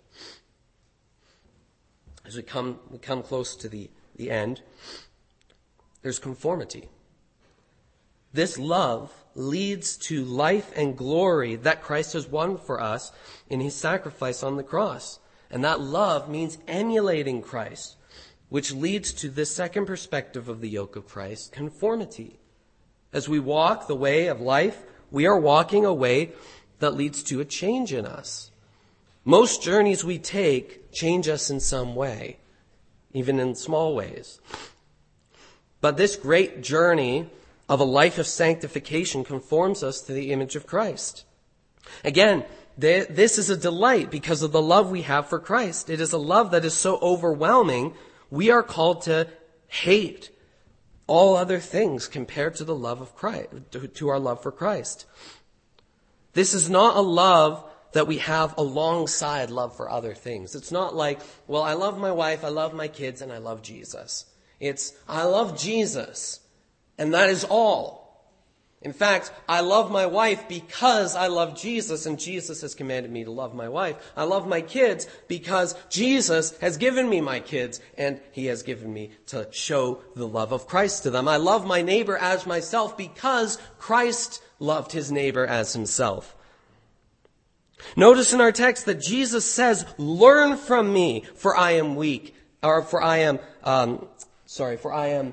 As we come, we come close to the, the end, there's conformity. This love leads to life and glory that Christ has won for us in his sacrifice on the cross. And that love means emulating Christ, which leads to this second perspective of the yoke of Christ, conformity. As we walk the way of life, we are walking a way that leads to a change in us. Most journeys we take change us in some way, even in small ways. But this great journey of a life of sanctification conforms us to the image of Christ. Again, this is a delight because of the love we have for Christ. It is a love that is so overwhelming, we are called to hate all other things compared to the love of Christ, to our love for Christ. This is not a love that we have alongside love for other things. It's not like, well, I love my wife, I love my kids, and I love Jesus. It's, I love Jesus, and that is all. In fact, I love my wife because I love Jesus, and Jesus has commanded me to love my wife. I love my kids because Jesus has given me my kids, and he has given me to show the love of Christ to them. I love my neighbor as myself because Christ loved his neighbor as himself. Notice in our text that Jesus says, "Learn from me, for I am weak," or for I am, um, sorry, for I am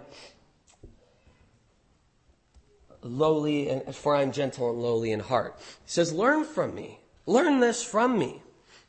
lowly, and for I am gentle and lowly in heart. He says, learn from me. Learn this from me.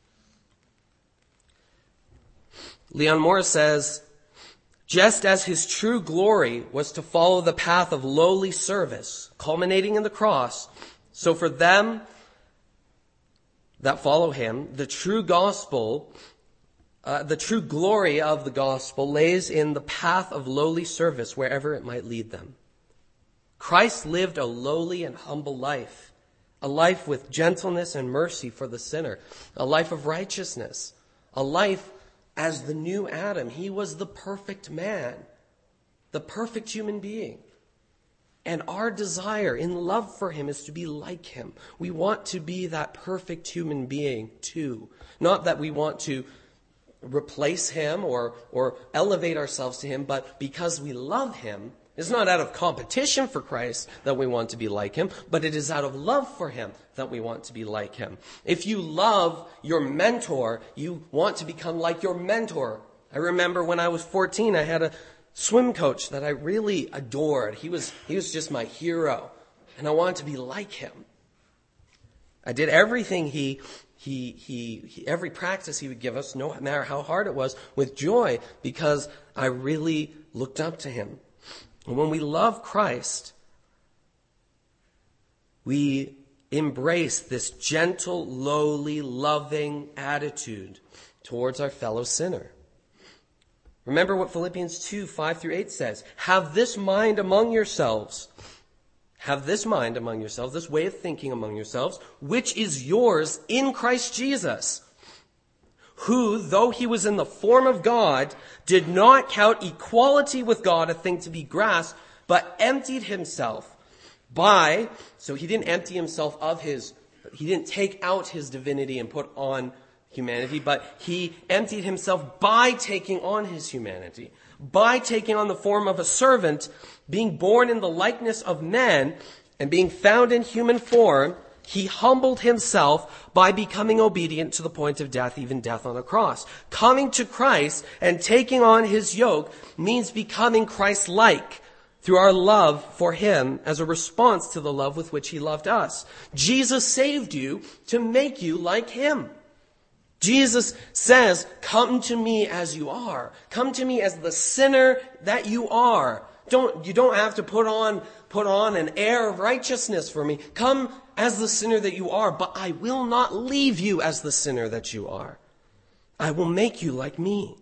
Leon Morris says, just as his true glory was to follow the path of lowly service, culminating in the cross, so for them that follow him, the true gospel, uh, the true glory of the gospel lays in the path of lowly service wherever it might lead them. Christ lived a lowly and humble life, a life with gentleness and mercy for the sinner, a life of righteousness, a life as the new Adam. He was the perfect man, the perfect human being. And our desire in love for him is to be like him. We want to be that perfect human being too. Not that we want to replace him or, or elevate ourselves to him, but because we love him. It's not out of competition for Christ that we want to be like him, but it is out of love for him that we want to be like him. If you love your mentor, you want to become like your mentor. I remember when I was fourteen, I had a swim coach that I really adored. He was, he was just my hero, and I wanted to be like him. I did everything he, he, he, he, every practice he would give us, no matter how hard it was, with joy, because I really looked up to him. And when we love Christ, we embrace this gentle, lowly, loving attitude towards our fellow sinner. Remember what Philippians two, five through eight says. Have this mind among yourselves. Have this mind among yourselves, this way of thinking among yourselves, which is yours in Christ Jesus, who, though he was in the form of God, did not count equality with God a thing to be grasped, but emptied himself by, so he didn't empty himself of his, he didn't take out his divinity and put on humanity, but he emptied himself by taking on his humanity, by taking on the form of a servant, being born in the likeness of men, and being found in human form. He humbled himself by becoming obedient to the point of death, even death on a cross. Coming to Christ and taking on his yoke means becoming Christ-like through our love for him as a response to the love with which he loved us. Jesus saved you to make you like him. Jesus says, come to me as you are. Come to me as the sinner that you are. Don't, you don't have to put on, put on an air of righteousness for me. Come as the sinner that you are, but I will not leave you as the sinner that you are. I will make you like me.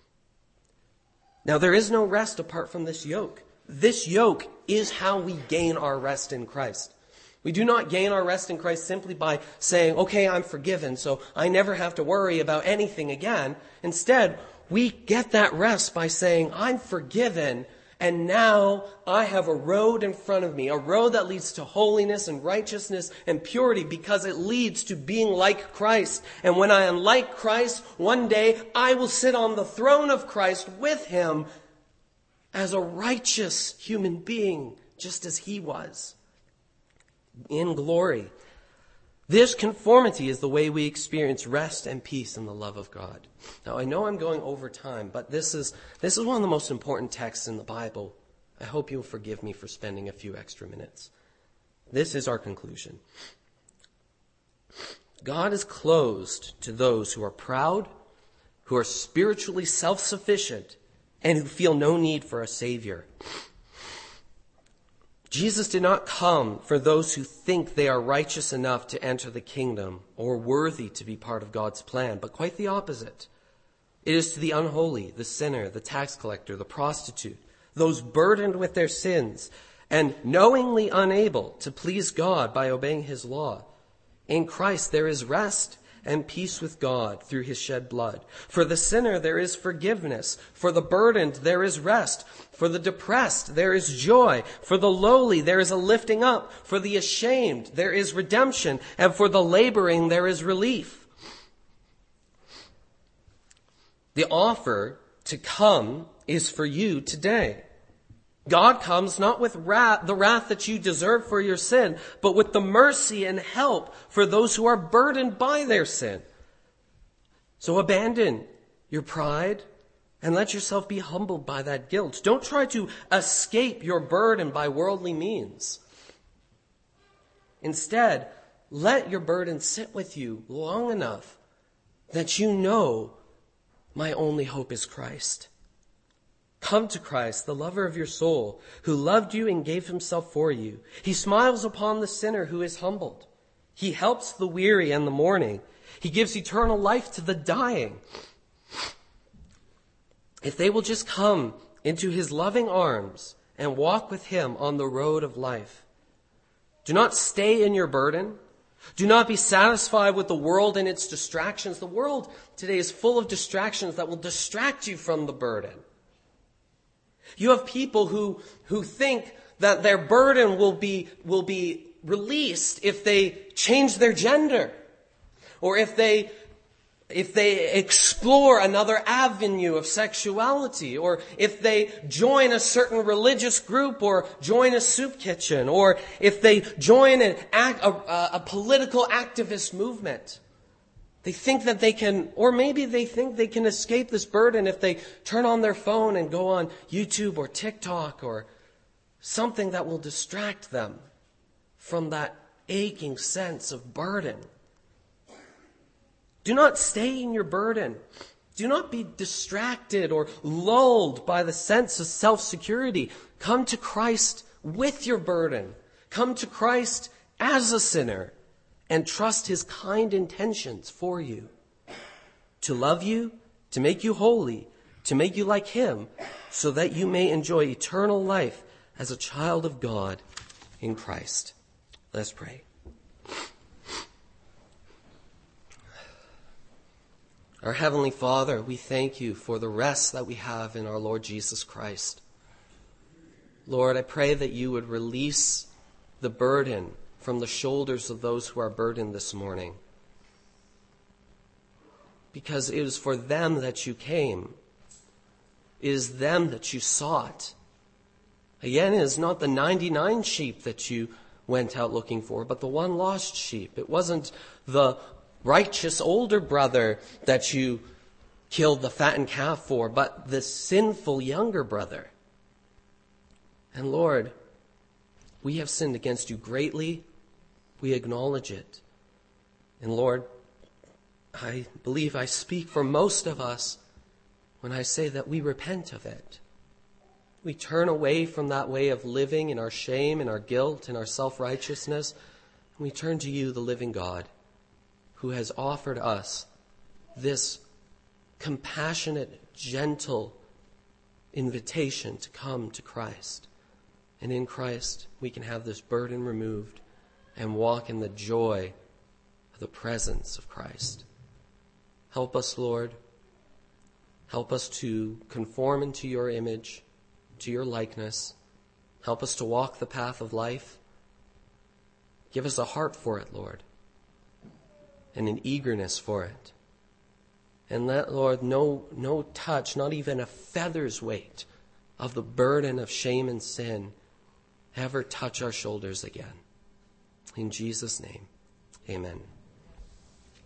Now, there is no rest apart from this yoke. This yoke is how we gain our rest in Christ. We do not gain our rest in Christ simply by saying, okay, I'm forgiven, so I never have to worry about anything again. Instead, we get that rest by saying, I'm forgiven, and now I have a road in front of me, a road that leads to holiness and righteousness and purity because it leads to being like Christ. And when I am like Christ, one day I will sit on the throne of Christ with him as a righteous human being, just as he was, in glory. This conformity is the way we experience rest and peace in the love of God. Now, I know I'm going over time, but this is this is one of the most important texts in the Bible. I hope you'll forgive me for spending a few extra minutes. This is our conclusion. God is closed to those who are proud, who are spiritually self-sufficient, and who feel no need for a Savior. Jesus did not come for those who think they are righteous enough to enter the kingdom or worthy to be part of God's plan, but quite the opposite. It is to the unholy, the sinner, the tax collector, the prostitute, those burdened with their sins and knowingly unable to please God by obeying his law. In Christ there is rest and peace with God through his shed blood. For the sinner there is forgiveness. For the burdened there is rest. For the depressed there is joy. For the lowly there is a lifting up. For the ashamed there is redemption. And for the laboring there is relief. The offer to come is for you today. God comes not with wrath, the wrath that you deserve for your sin, but with the mercy and help for those who are burdened by their sin. So abandon your pride and let yourself be humbled by that guilt. Don't try to escape your burden by worldly means. Instead, let your burden sit with you long enough that you know my only hope is Christ. Come to Christ, the lover of your soul, who loved you and gave himself for you. He smiles upon the sinner who is humbled. He helps the weary and the mourning. He gives eternal life to the dying. If they will just come into his loving arms and walk with him on the road of life. Do not stay in your burden. Do not be satisfied with the world and its distractions. The world today is full of distractions that will distract you from the burden. You have people who, who think that their burden will be, will be released if they change their gender, or if they, if they explore another avenue of sexuality, or if they join a certain religious group, or join a soup kitchen, or if they join an act, a, a political activist movement. They think that they can, or maybe they think they can escape this burden if they turn on their phone and go on YouTube or TikTok or something that will distract them from that aching sense of burden. Do not stay in your burden. Do not be distracted or lulled by the sense of self-security. Come to Christ with your burden. Come to Christ as a sinner. And trust his kind intentions for you. To love you, to make you holy, to make you like him, so that you may enjoy eternal life as a child of God in Christ. Let's pray. Our Heavenly Father, we thank you for the rest that we have in our Lord Jesus Christ. Lord, I pray that you would release the burden from the shoulders of those who are burdened this morning. Because it is for them that you came. It is them that you sought. Again, it is not the ninety-nine sheep that you went out looking for, but the one lost sheep. It wasn't the righteous older brother that you killed the fattened calf for, but the sinful younger brother. And Lord, we have sinned against you greatly. We acknowledge it. And Lord, I believe I speak for most of us when I say that we repent of it. We turn away from that way of living in our shame and our guilt and our self-righteousness. And we turn to you, the living God, who has offered us this compassionate, gentle invitation to come to Christ. And in Christ, we can have this burden removed and walk in the joy of the presence of Christ. Help us, Lord. Help us to conform into your image, to your likeness. Help us to walk the path of life. Give us a heart for it, Lord, and an eagerness for it. And let, Lord, no, no touch, not even a feather's weight of the burden of shame and sin ever touch our shoulders again. In Jesus' name, amen.